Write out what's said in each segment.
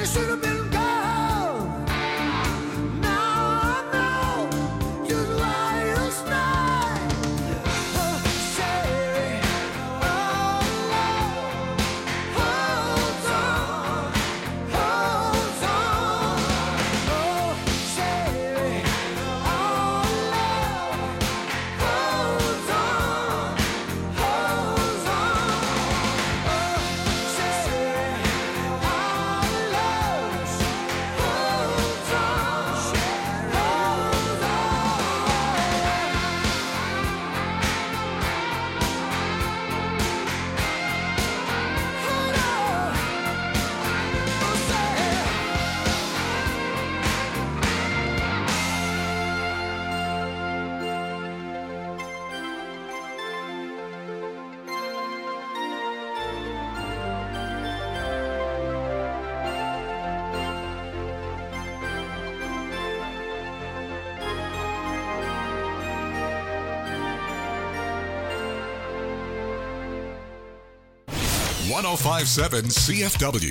1057 CFW.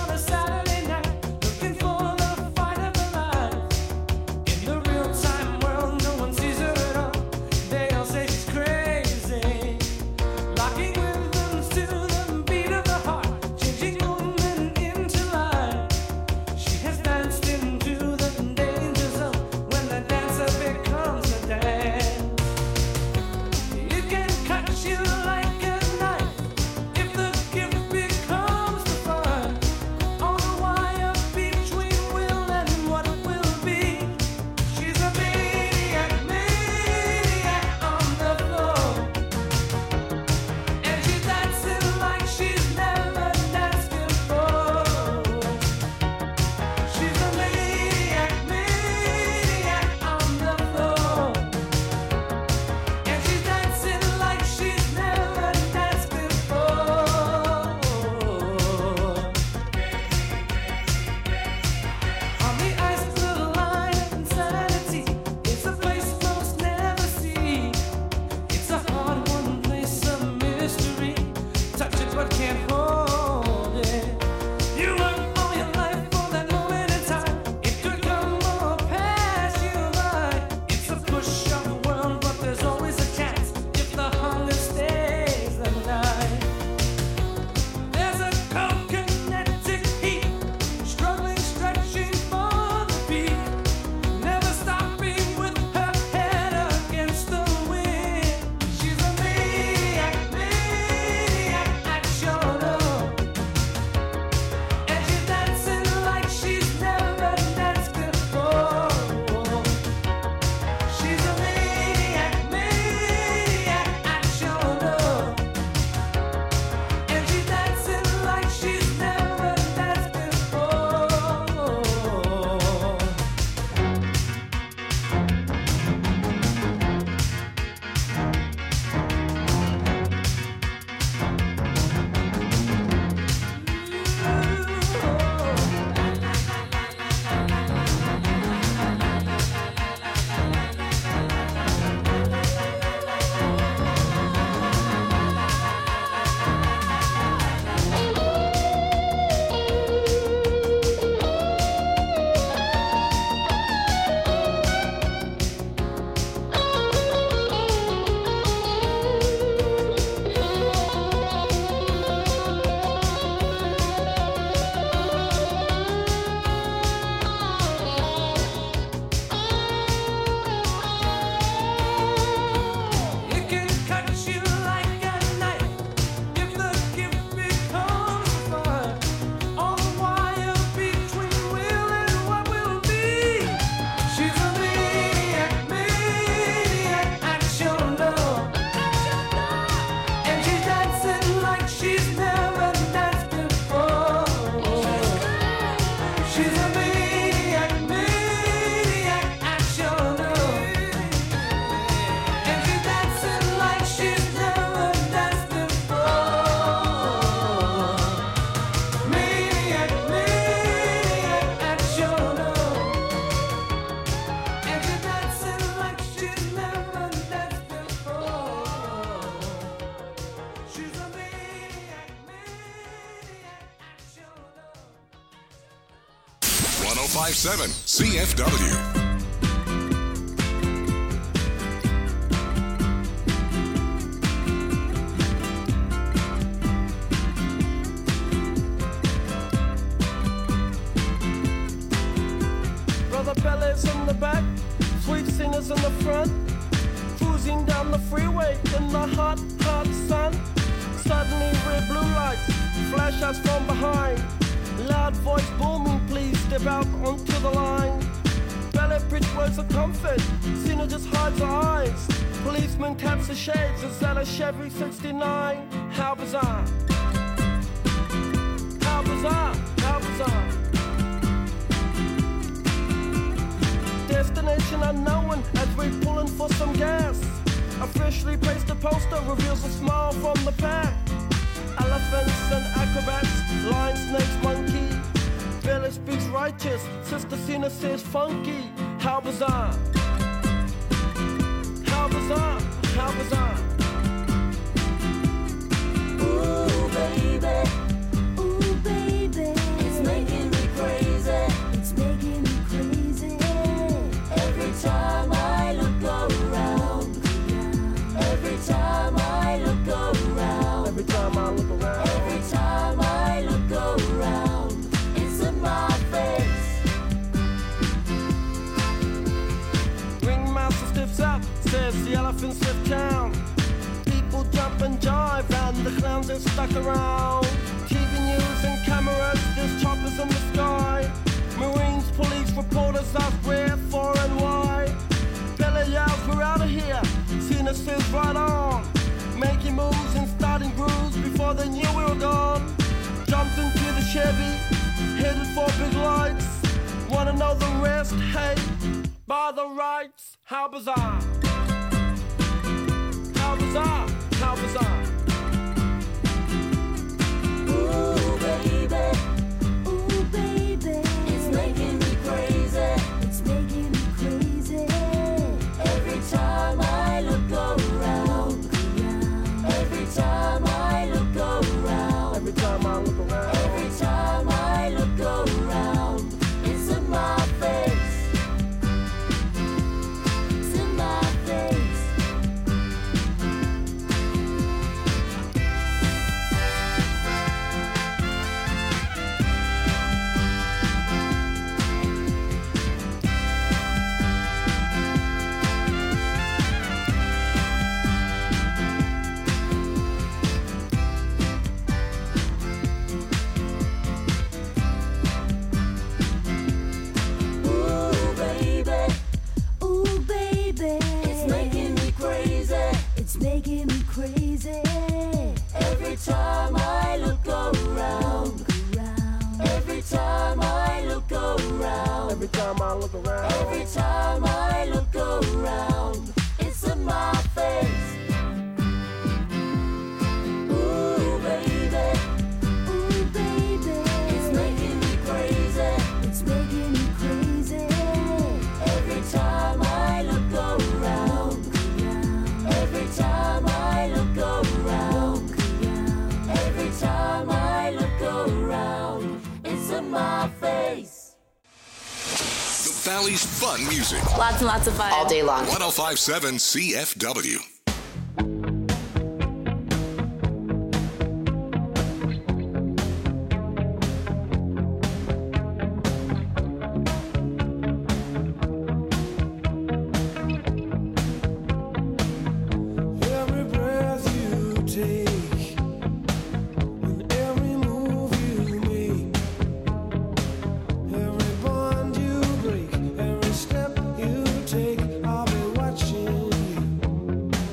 Time 1057 CFW. Bellas in the back, sweet singers in the front, cruising down the freeway in the hot, hot sun. Suddenly red blue lights flash us from behind. Loud voice booming, please step out onto the line. Ballet bridge words of comfort, Cena just hides her eyes. Policeman taps the shades, is that a Chevy 69? How bizarre, how bizarre, how bizarre. Destination unknown as we're pulling for some gas. Officially placed a poster reveals a smile from the pack. Elephants and acrobats, lion, snakes, monkey. Billy speaks righteous, Sister Cena says funky. How bizarre, how bizarre, how bizarre. Ooh baby, it's making me crazy. It's making me crazy. Every time I look around, every time I look around, Every time I look around, every time I look around, it's in my face. Ringmaster stiffs up, says the elephants lift town. People jump and jive and the clowns are stuck around. TV news and cameras, there's choppers in the sky. Marines, police, reporters ask where, for and why. Bella yells, we're out of here. Cena says right on. Making moves and starting grooves before they knew we were gone. Jumped into the Chevy, headed for big lights. Wanna know the rest? Hey, by the rights. How bizarre, how bizarre, how bizarre. Ooh baby, it's making me crazy. It's making me crazy. Every time I look around, every time I look around, Every time I look around, every time I look around, it's in my face. It's in my face. Ooh baby, it's making me crazy. It's making me crazy. Every time I look around, every time I look around, every time I look around. every time I look around, it's in my face. Ooh baby, it's making me crazy. It's making me crazy. Every time I look around, every time I look around, every time I look around, it's in my face. The Valley's fun music. Lots and lots of fun. all day long. 1057 CFW. Every breath you take, and every move you make, every bond you break, every step you take, I'll be watching you.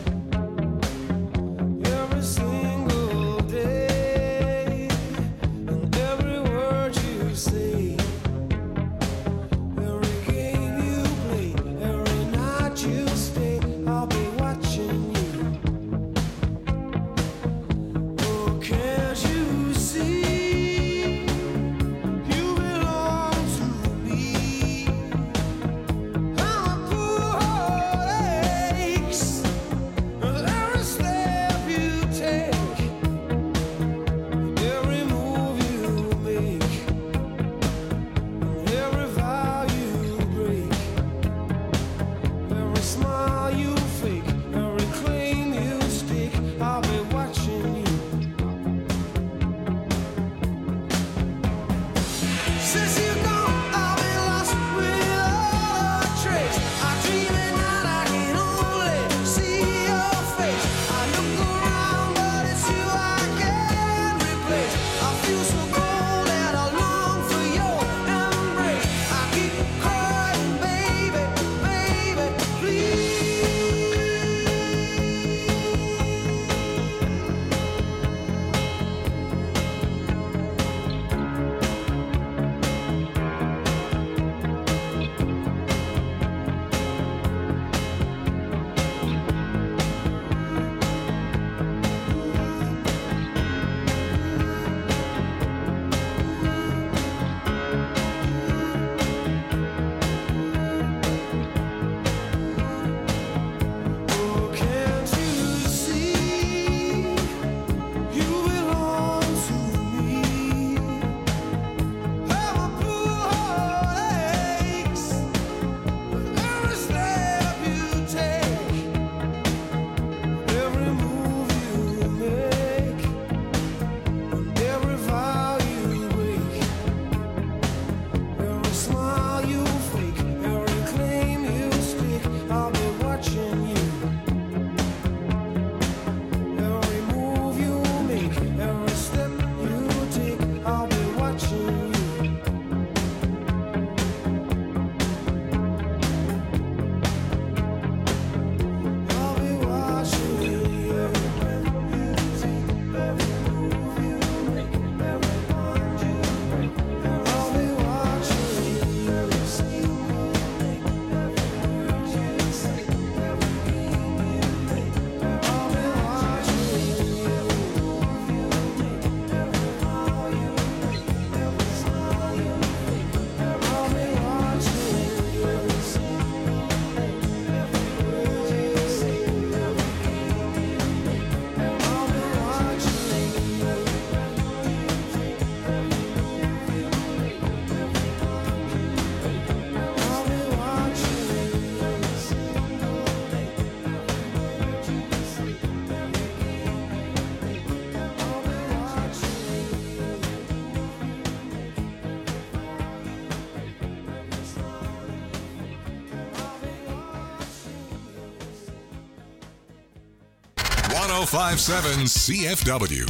1057 CFW.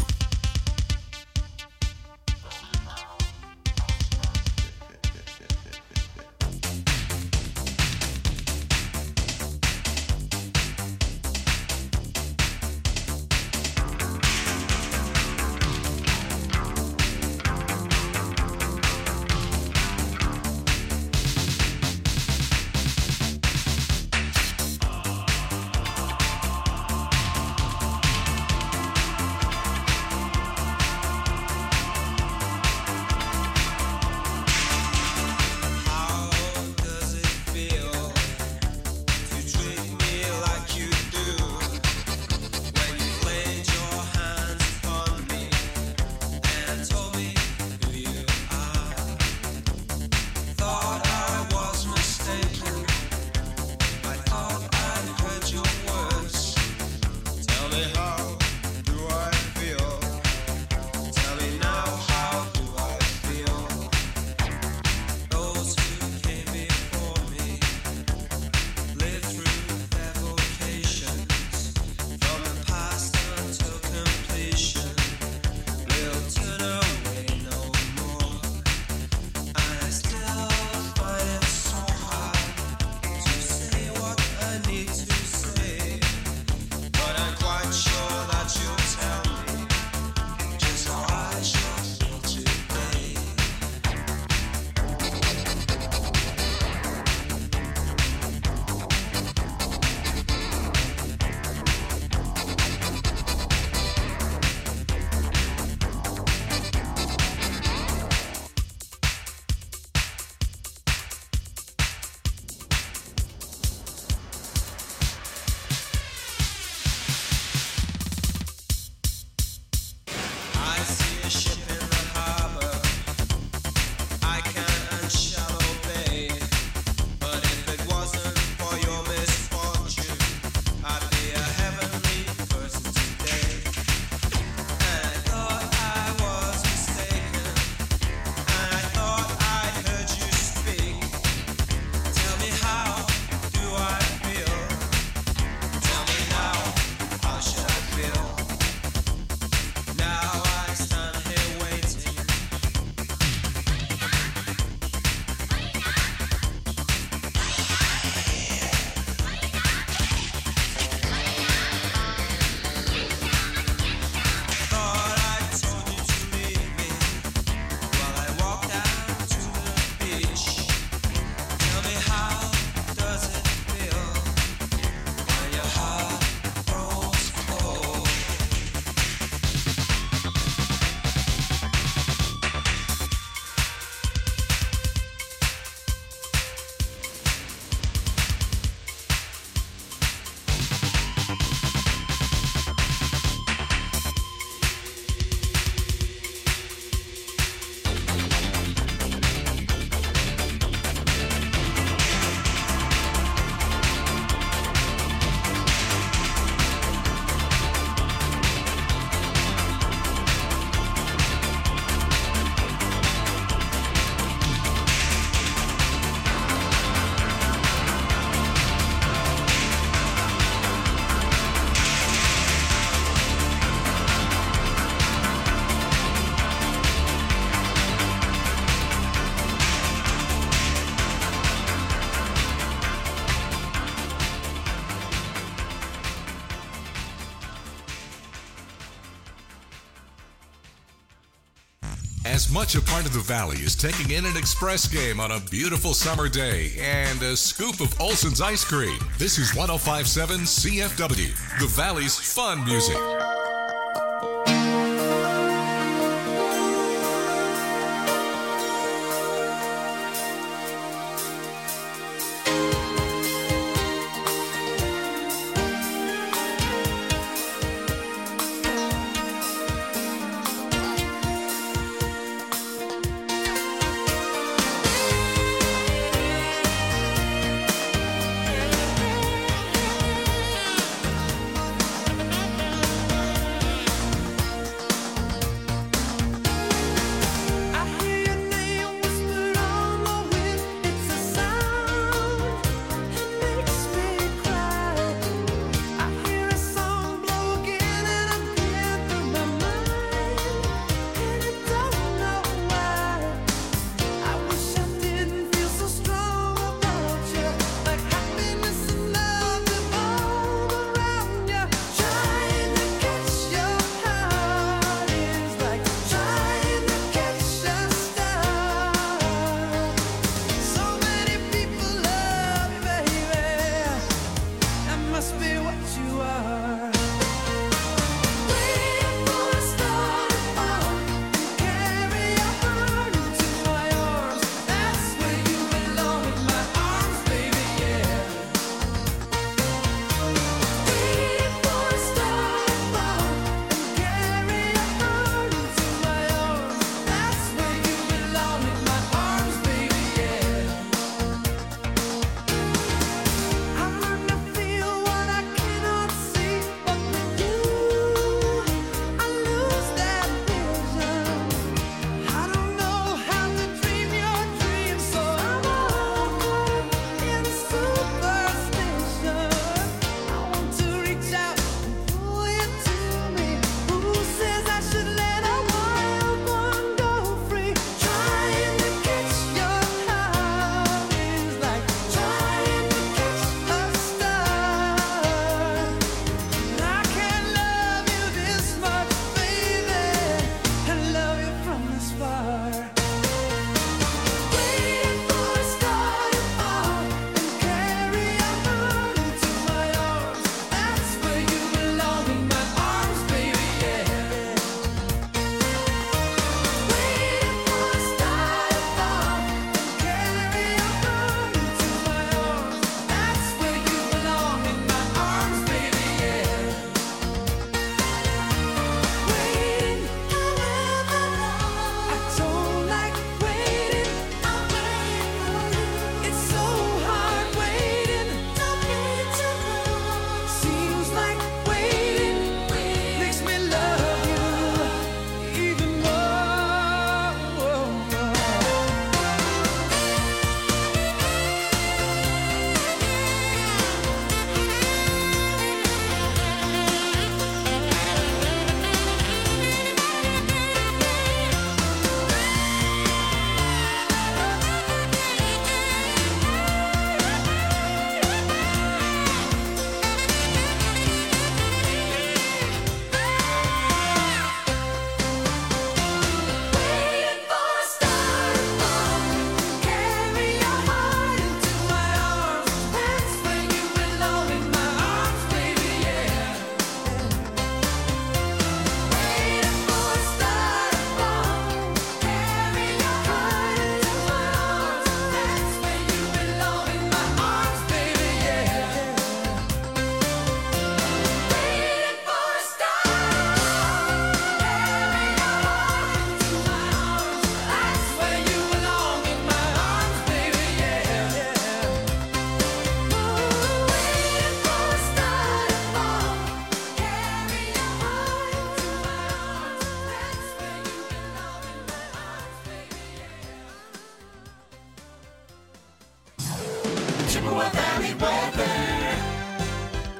As much a part of the Valley as taking in an express game on a beautiful summer day and a scoop of Olson's ice cream. This is 1057 CFW, the Valley's fun music.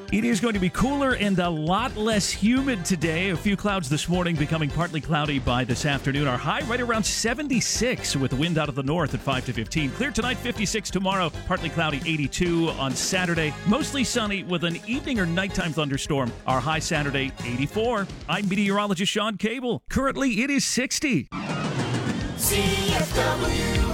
It is going to be cooler and a lot less humid today. A few clouds this morning, becoming partly cloudy by this afternoon. Our high right around 76 with the wind out of the north at 5 to 15. Clear tonight, 56 tomorrow. Partly cloudy, 82 on Saturday. Mostly sunny with an evening or nighttime thunderstorm. Our high Saturday, 84. I'm meteorologist Sean Cable. Currently, it is 60. CFW.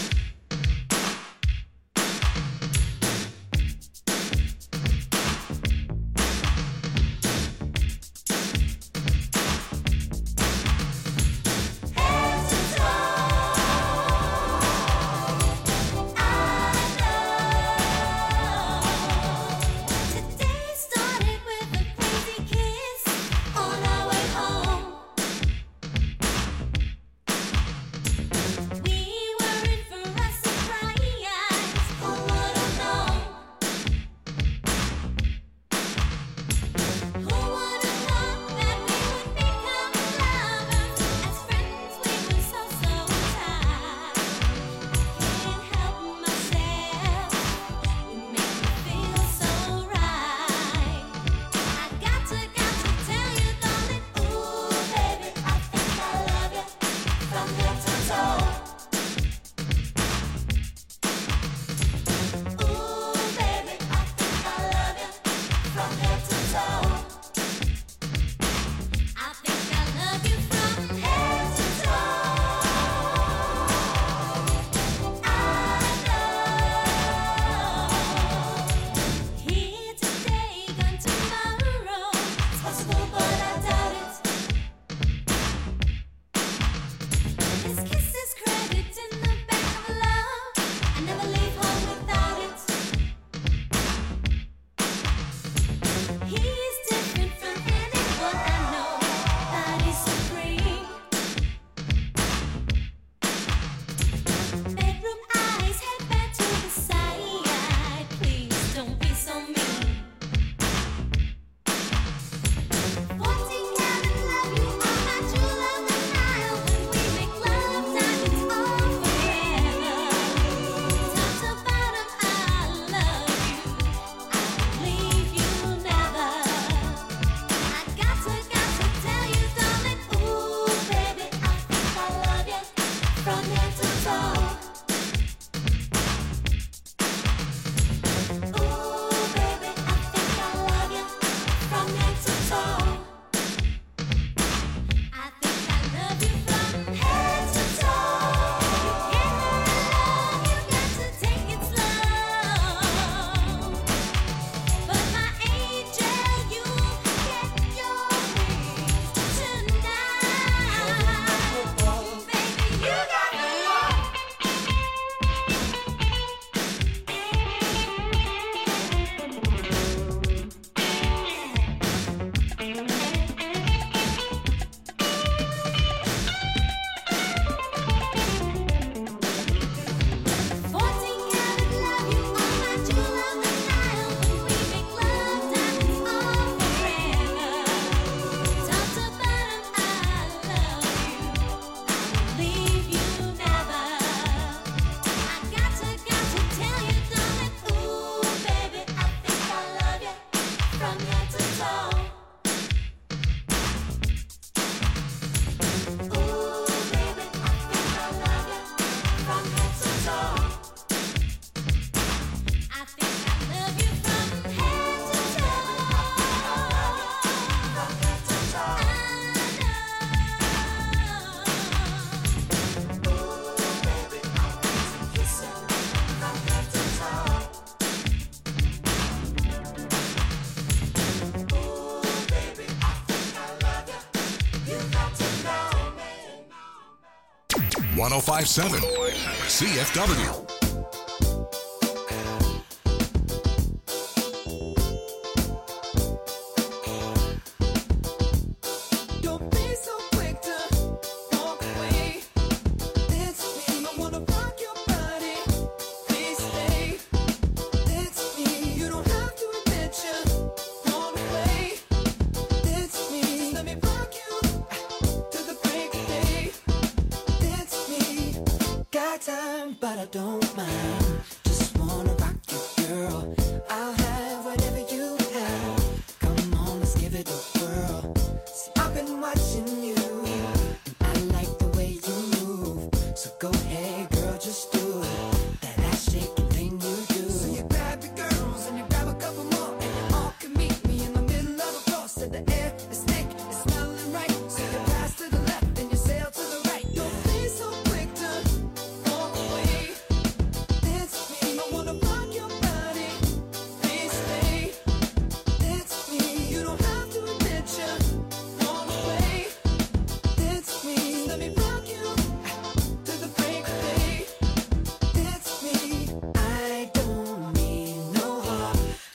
.1057 CFW. But I don't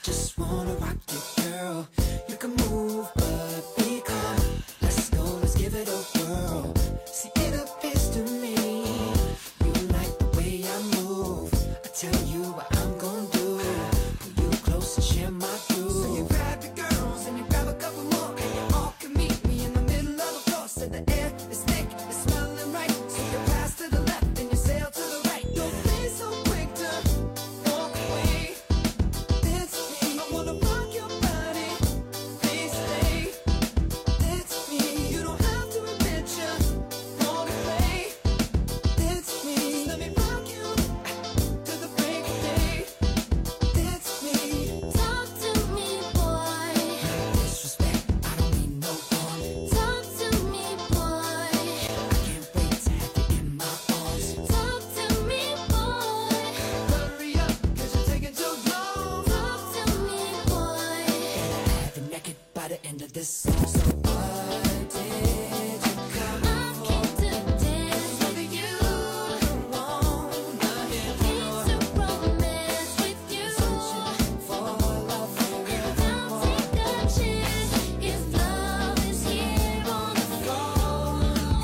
Just wanna rock you, girl. You can move, but be calm. Let's go, let's give it a whirl. See, it appears to me you like the way I move. I tell you what I'm gonna do. Pull you close and share my groove. So you grab your girls and you grab a couple more, and you all can meet me in the middle of the floor. So the air is thick, it's smelling right. So you pass to the left and you sail to the right. Don't be so quick to walk away. Dance with me, I wanna rock your body. Please stay. Dance with me, you don't have to admit you wanna play. Dance with me, let me rock you to the break of day. Dance with me. Talk to me, boy. Disrespect, I don't mean no harm. Talk to me, boy. I can't wait to have you in my arms. Talk to me, boy. Hurry up, 'cause you're taking too long. Talk to me, boy. Have you naked by the end of this song. So what did you come I came to dance with you. wanna hear? Came to romance with you. For love, Now take a chance if love is here on the floor.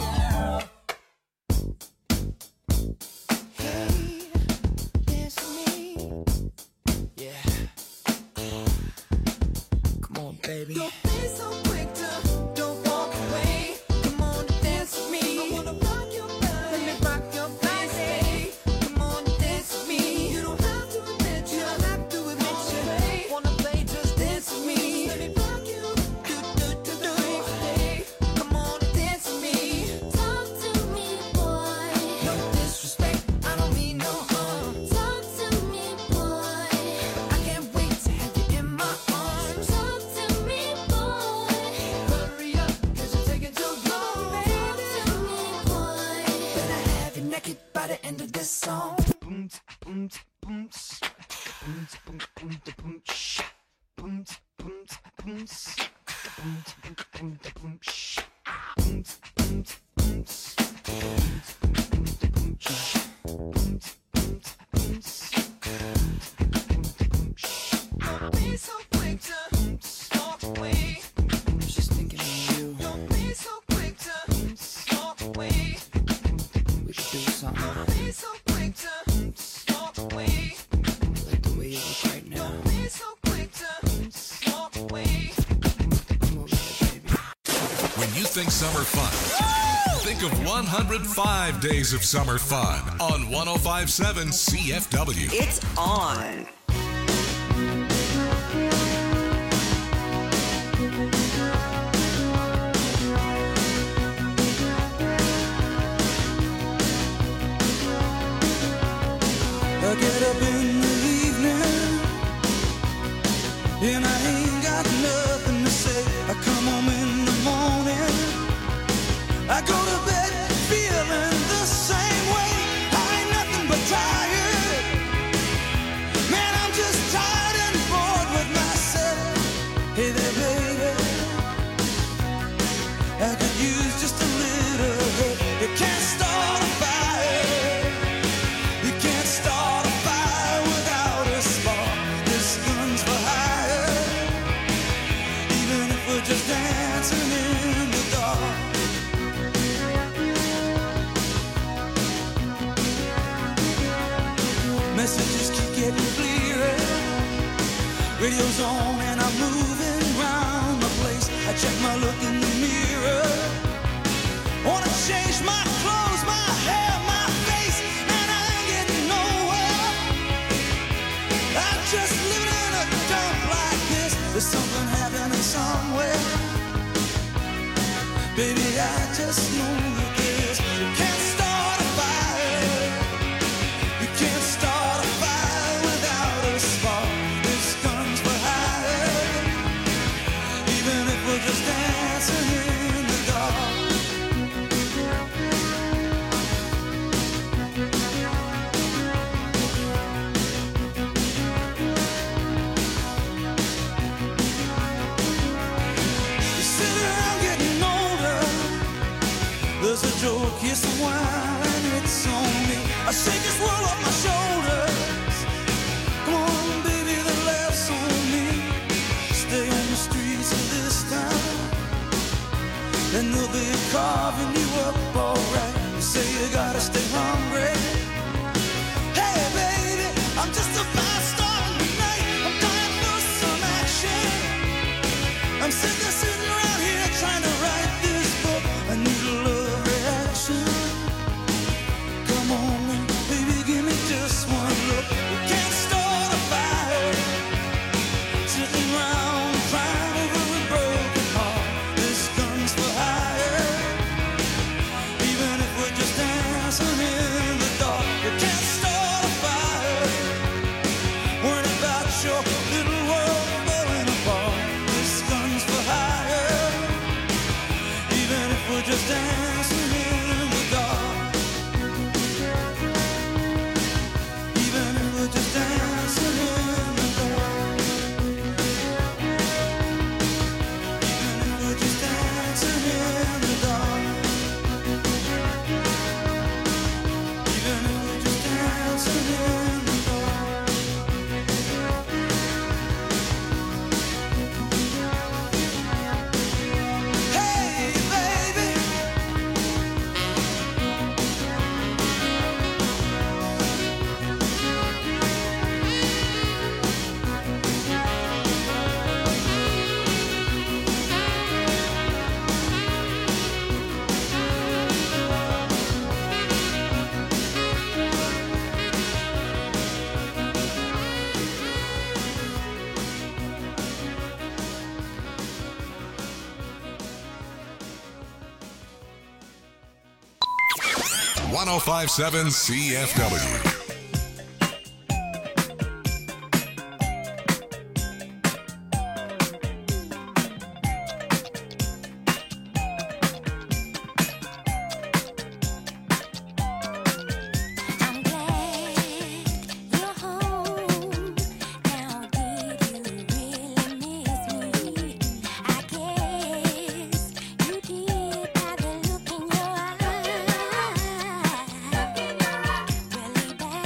hey, dance with me. Yeah. Come on, baby. Don't be so quick to don't walk away. Come on and dance with me. I wanna rock your body. Let me rock your body. Come on and dance with me. You don't have to admit you. Don't have to admit you. Wanna play? Just dance with me. Let me rock you. Do. Come on and dance with me. Talk to me, boy. No disrespect, I don't mean no harm. Talk to me, boy. I can't wait to have you in my arms. Talk to me, boy. Hurry up, 'cause you're taking too long, Talk baby. to me, boy. Better have you naked by the end of this song. Don't be so quick to walk away. I was just thinking of you. Don't be so quick to walk away. We could do something. Don't be so quick to walk away. Like the way you look right now. Don't be so quick to walk away. Come over here, baby. When you think summer fun, think of 105 days of summer fun on 1057 CFW. It's on. I get up in the evening and I ain't got nothing to say. I come home in the morning, I go to bed feeling the same way. I ain't nothing but tired. Man, I'm just tired and bored with myself. Hey there, baby, I could use just a little help. You can't start a fire. You can't start a fire without a spark. This gun's for hire. Even if we're just dancing in the dark. Messages keep getting clearer. Radio's on and I'm moving round the place. I check my look in the mirror. Wanna change my clothes, my hair, my face, and I ain't getting nowhere. I'm just living in a dump like this. There's something happening somewhere. Baby, I just know that this. You can't start a fire. You can't start a fire without a spark. This gun's for hire. Even if we're just dancing in the dark. You sit around getting older. There's a joke, here's some wine, it's on me. I shake this world off my shoulders. Come on, baby, the laughs on me. and they'll be carving you up alright. You say you gotta stay hungry. Hey baby, I'm just a fast star tonight. I'm dying for some action. I'm sitting around here trying to write this book. I need a love reaction. Come on, baby, give me just one look. We can't start a fire, sitting around crying over a broken heart. This gun's for hire, even if we're just dancing in the dark. We can't start a fire, worrying about your little world falling apart. This gun's for hire, even if we're just dancing in the dark. Even if we're just dancing in the dark. Even if we're just dancing in the dark. Even if we're just dancing in the dark. Hey, baby. .1057 CFW. I'm glad you're home. Now, did you really miss me? I guess you did by the look in your eye. Really bad.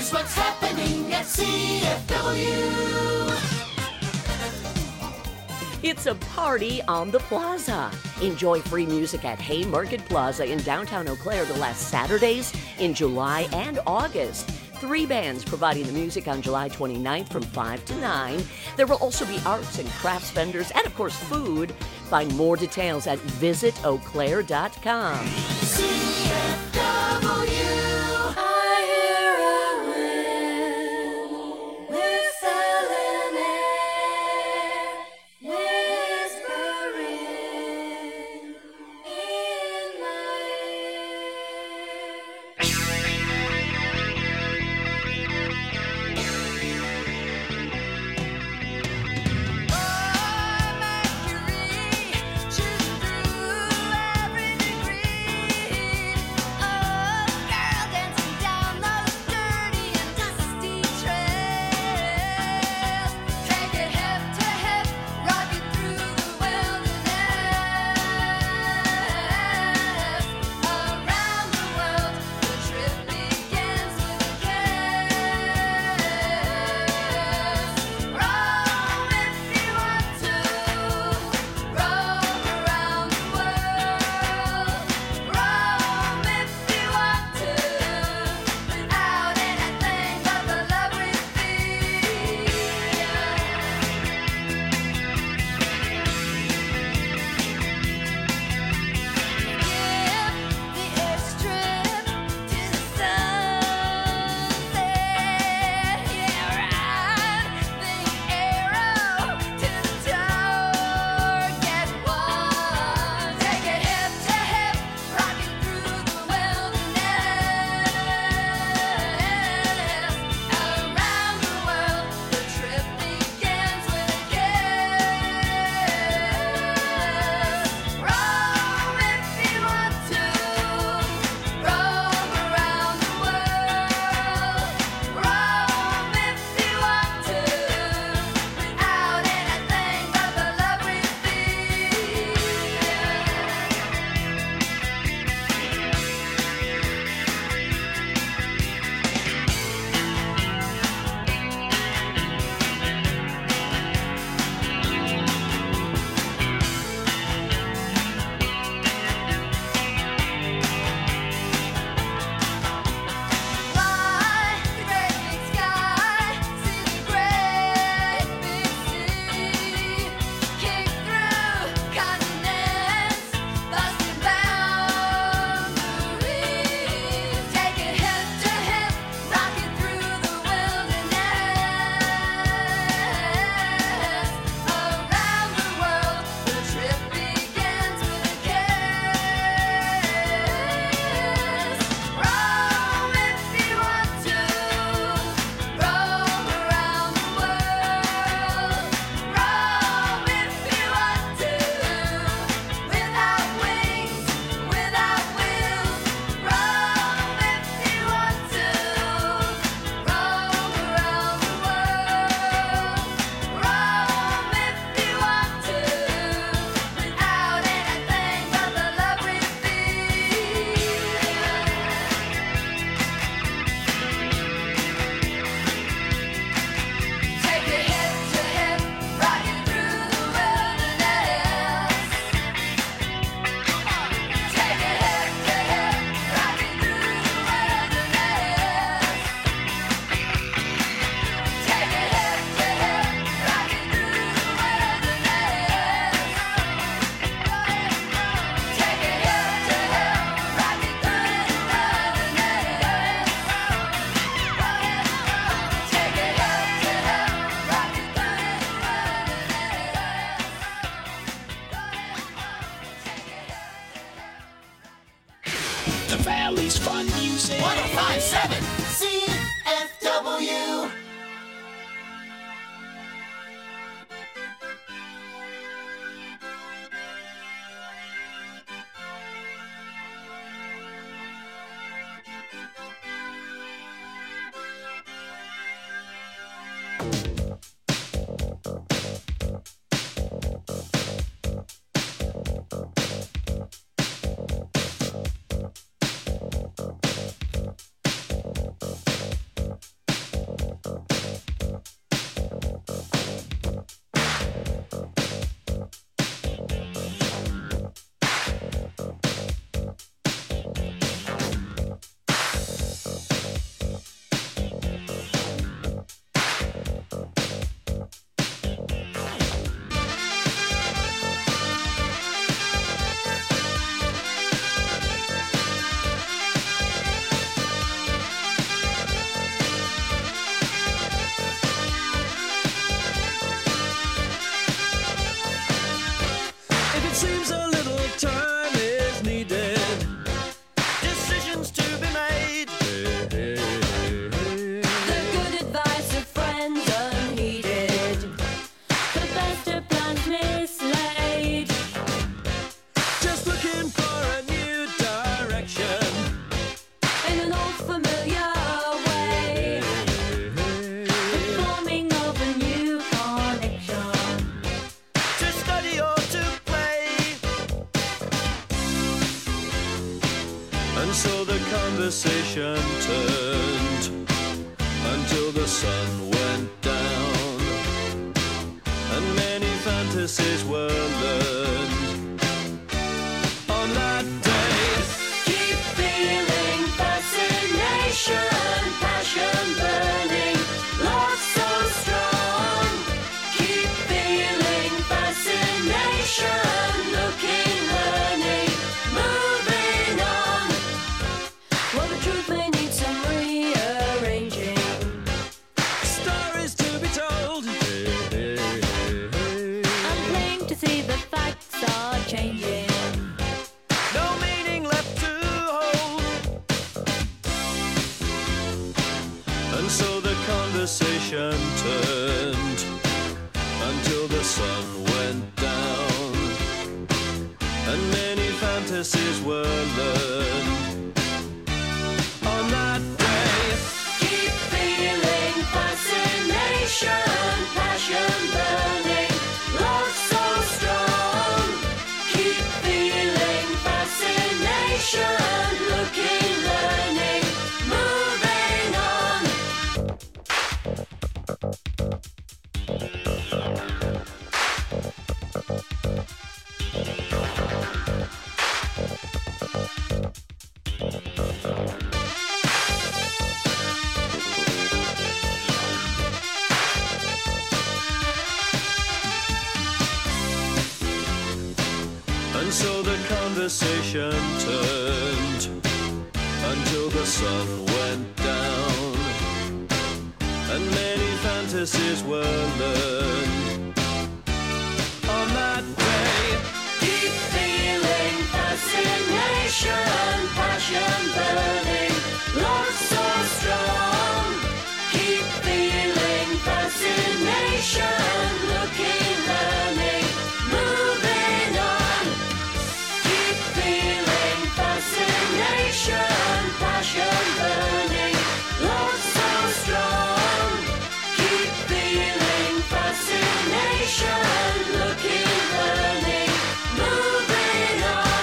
Here's what's happening at CFW. It's a party on the plaza. Enjoy free music at Haymarket Plaza in downtown Eau Claire the last Saturdays in July and August. 3 bands providing the music on July 29th from 5 to 9. There will also be arts and crafts vendors and, of course, food. Find more details at visitauclaire.com. CFW. I hear a wind whistling air, whispering in my Valley's fun music. 1057 CFW. conversation turned until the sun went down, and many fantasies were learned on that day. Keep feeling fascination, passion burning, love so strong. Keep feeling fascination, looking, learning, moving on. Well, the truth may need some rearranging. Stories to be told. I'm plain to see the facts are changing. No meaning left to hold. And so the conversation turned until the sun went down, and many fantasies were learned on that day. Keep feeling fascination, passion burning, love so strong. Keep feeling fascination, looking, learning, moving on. And so the conversation turned until the sun went down, and many fantasies were learned on that day. Keep feeling fascination, passion burning, love so strong. Keep feeling fascination, looking, learning, moving on. Keep feeling fascination, passion burning, love so strong. Keep feeling fascination, looking, learning, moving on.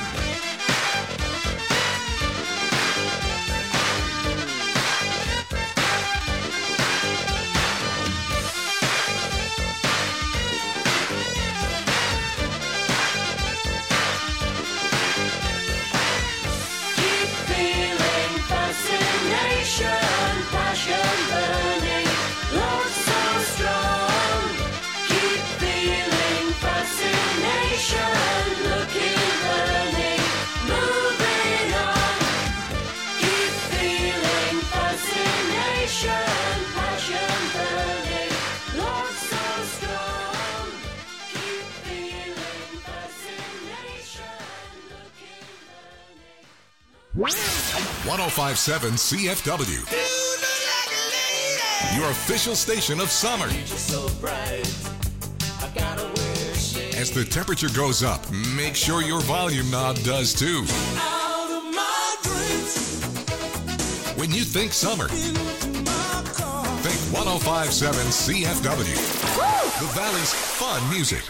Keep feeling fascination, passion burning, love so strong. Keep feeling fascination, looking, learning, moving on. Keep feeling fascination, passion burning, love so strong. Keep feeling fascination, looking, learning. 1057 CFW. Your official station of summer. As the temperature goes up, make sure your volume knob does too. When you think summer, think 1057 CFW. The Valley's fun music.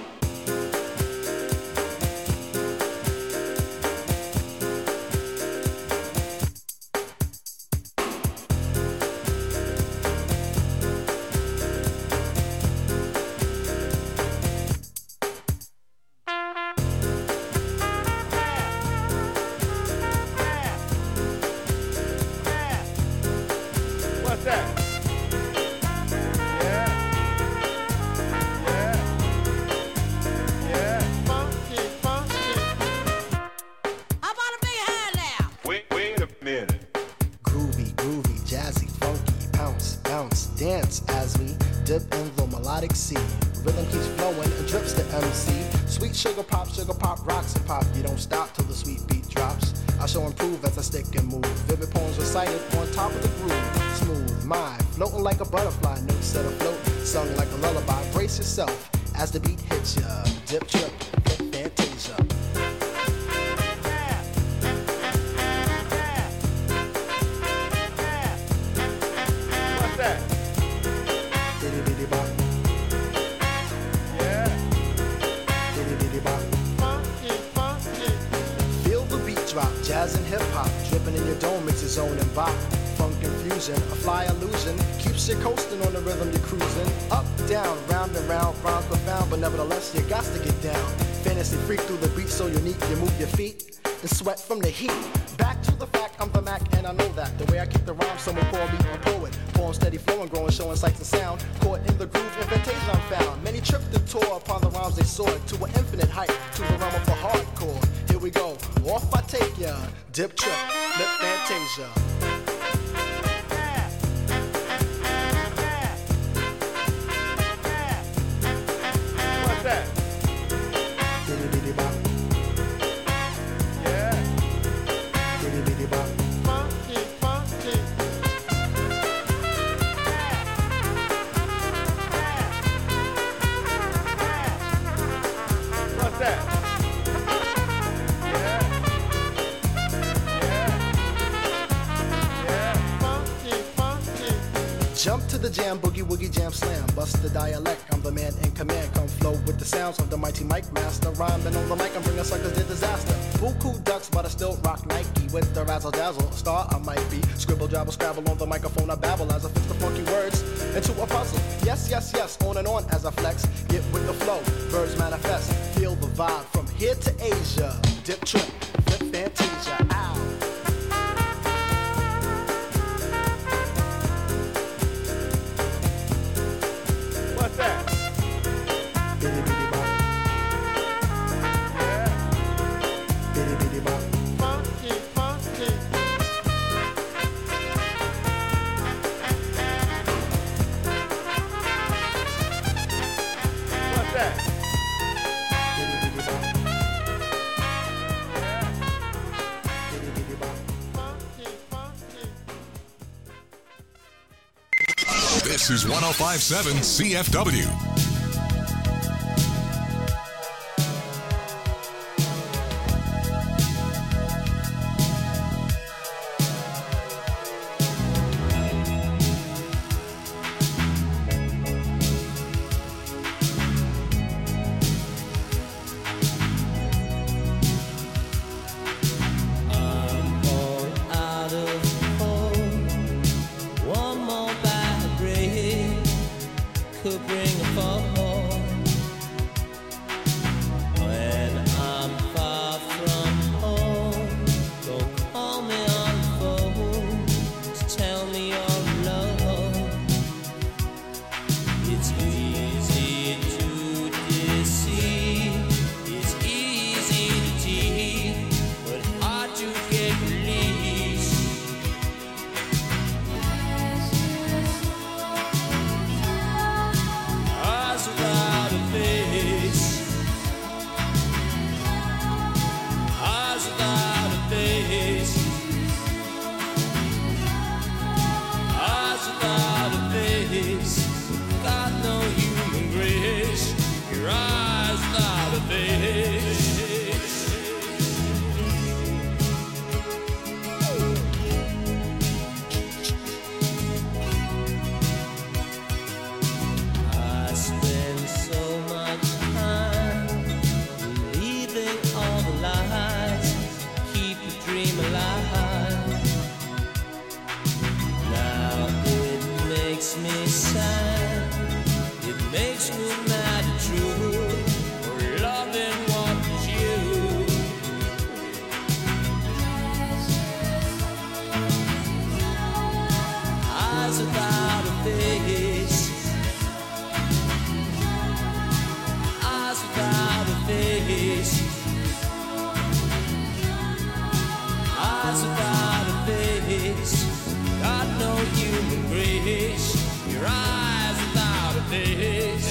What's that? Funky, funky. How about a big hand now? Wait a minute. Groovy, groovy, jazzy, funky, bounce, bounce, dance as we dip in the melodic sea. Rhythm keeps flowing and drips the MC. Sweet sugar pop, rocks and pop. You don't stop till the sweet beat drops. I shall improve as I stick and move. Vivid poems recited on top of the groove. Smooth mind, floating like a butterfly, notes set afloat, sung like a lullaby. Brace yourself as the beat hits ya. Dip, trip, flip, fantasia. What's that? Diddy diddy bop, Yeah. diddy diddy bop. Funky, funky. Feel the beat drop, jazz and hip hop, dripping in your dome makes its own and bop. Funk confusion, a fly illusion, keeps you coasting on the rhythm you're cruising. Up, down, round and round, rhymes profound, but nevertheless you got to get down. Fantasy freak through the beat so unique, you move your feet and sweat from the heat. Back to the fact, I'm the Mac and I know that. The way I kick the rhyme, someone call me a poet. Poem steady flowing, growing, showing sights and sound. Caught in the groove, invitation I'm found. Many tripped and tore upon the rhymes they soared to an infinite height, to the realm of the hardcore. Here we go, off I take ya. Dip trip, lip fantasia. What's that? Funky, funky. What's that? Funky, funky. Jump to the jam, boogie woogie jam slam. Bust the dialect, I'm the man in command. Come flow with the sounds of the mighty mic master. Rhyming on the mic, I'm bringing suckers to disaster. Buku ducks, but I still rock Nike. With the razzle dazzle, a star I might be. Scribble, jabble, scrabble on the microphone, I babble as I fix the funky words into a puzzle. Yes, yes, yes, on and on as I flex. Get with the flow, birds manifest. Feel the vibe from here to Asia. Dip trip, flip fantasia, ow. What's that? Funky, funky. What's that? Funky, funky. This is 1057 CFW. Out of home, one more bad break could bring a fall. When I'm far from home, don't call me on the phone to tell me you're alone. It's easy to deceive, it's easy to cheat, but hard to get released. Eyes without a face, eyes without a face, eyes without a face. Got no human grace. Your eyes without a face. I spend so much time believing all the lies, keep the dream alive. Now it makes me sad, it makes me mad and true, for loving what is you. Eyes without a face, eyes without a face, eyes without a face. Got no human grace. Your eyes without a face.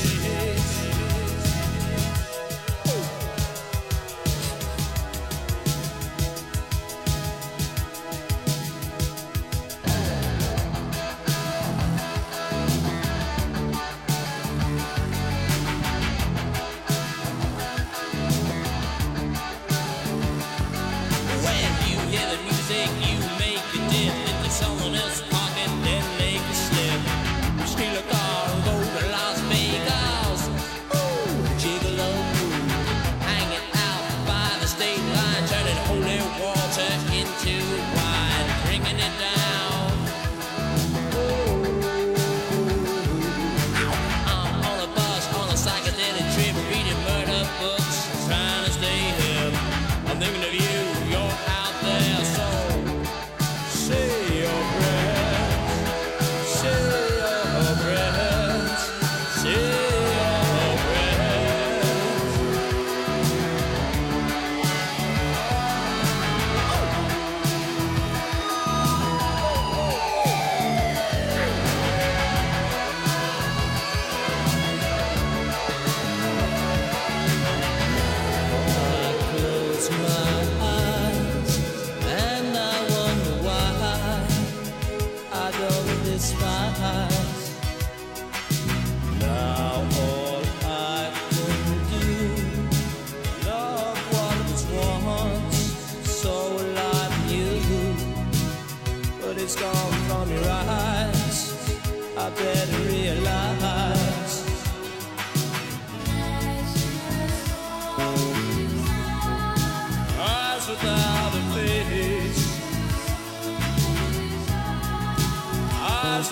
When you hear the music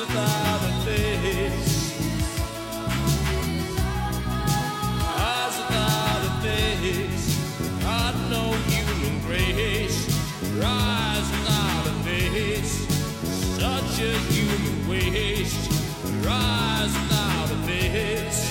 without a face. Eyes without a face. Got no human grace. Rise without a face. Such a human waste. Rise without a face.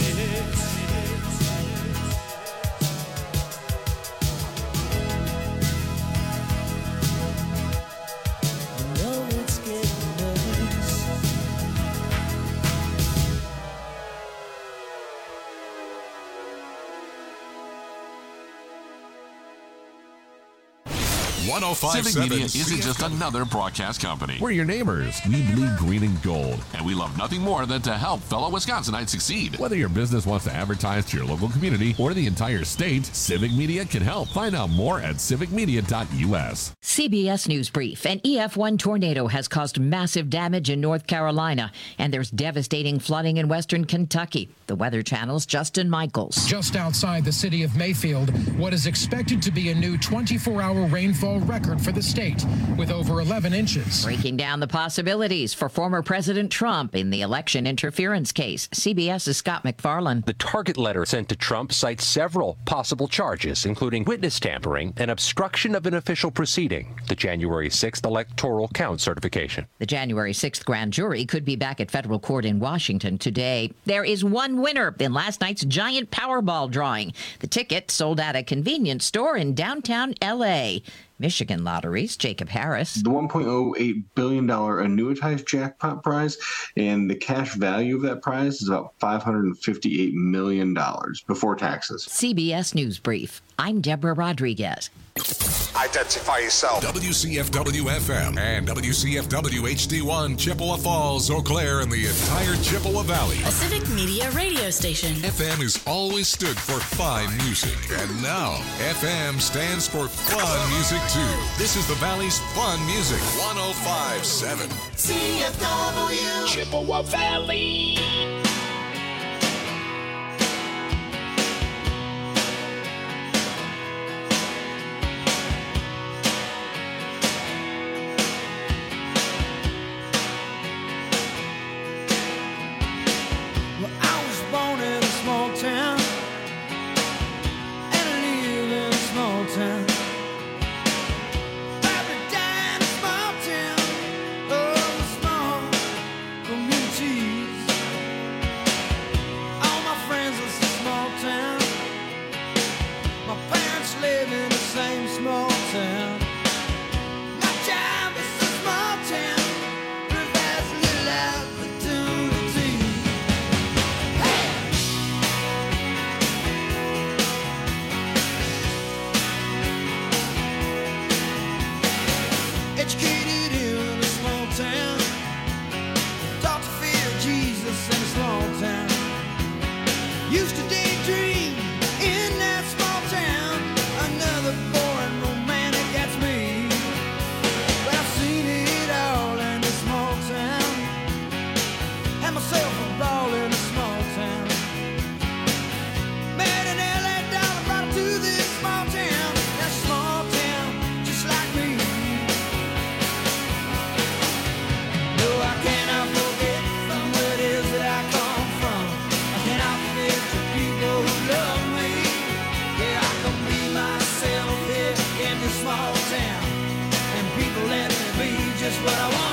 Civic Media isn't just another broadcast company. We're your neighbors. We bleed green and gold. And we love nothing more than to help fellow Wisconsinites succeed. Whether your business wants to advertise to your local community or the entire state, Civic Media can help. Find out more at civicmedia.us. CBS News Brief. An EF1 tornado has caused massive damage in North Carolina, and there's devastating flooding in western Kentucky. The Weather Channel's Justin Michaels. Just outside the city of Mayfield, what is expected to be a new 24-hour rainfall record for the state, with over 11 inches. Breaking down the possibilities for former President Trump in the election interference case. CBS's Scott McFarland. The target letter sent to Trump cites several possible charges, including witness tampering and obstruction of an official proceeding, the January 6th electoral count certification. The January 6th grand jury could be back at federal court in Washington today. There is one winner in last night's giant Powerball drawing. The ticket sold at a convenience store in downtown L.A. Michigan Lotteries, Jacob Harris. The $1.08 billion annuitized jackpot prize, and the cash value of that prize is about $558 million before taxes. CBS News Brief. I'm Deborah Rodriguez. Identify yourself. WCFW-FM and WCFW-HD1, Chippewa Falls, Eau Claire, and the entire Chippewa Valley. A Civic Media radio station. FM has always stood for fine music, and now FM stands for fun music too. This is the Valley's fun music. 105.7 CFW Chippewa Valley. small town, and people let me be just what I want.